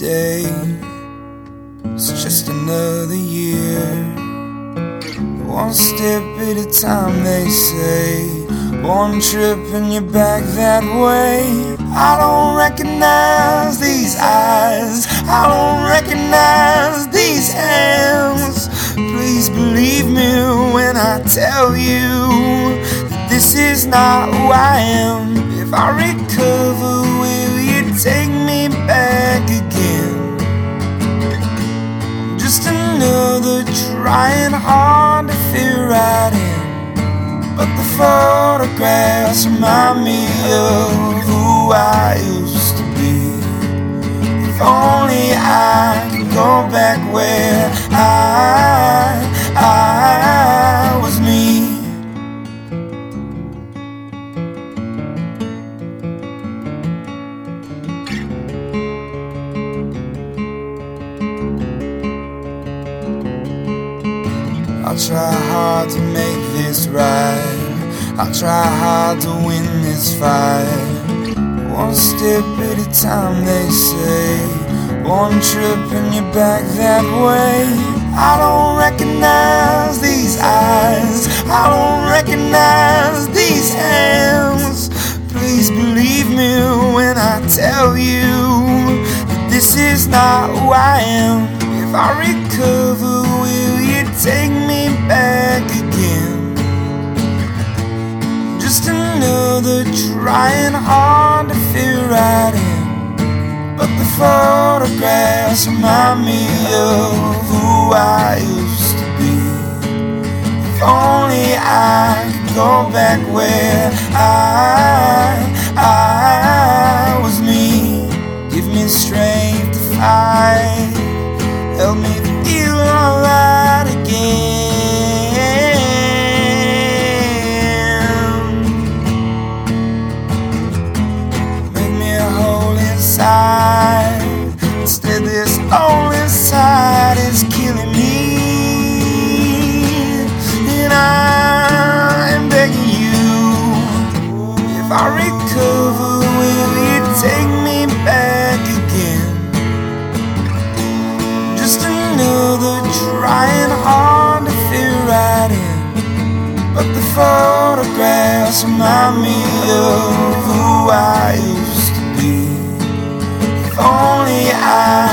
day. It's just another year. One step at a time, they say. One trip and you're back that way. I don't recognize these eyes, I don't recognize these hands. Please believe me when I tell you that this is not who I am. If I recover, will you take me back again? I'm just another trying hard to fit right in, but the photographs remind me of who I used to be. If only I could go back where I was me. I'll try hard to make this right, I'll try hard to win this fight. One step at a time, they say. One trip and you're back that way. I don't recognize these eyes, I don't recognize these hands. Please believe me when I tell you that this is not who I am. If I recover, will you take me back again? Just another trying hard to fit right in, but the photographs remind me of who I used to be. If only I could go back where I was me. Give me strength to fight, help me feel alright again. Make me whole inside. Instead, this hole inside is killing me. And I am begging you, if I recover, will you take me back again? Just another trying hard to fit right in, but the photographs remind me of who I used to be. If only I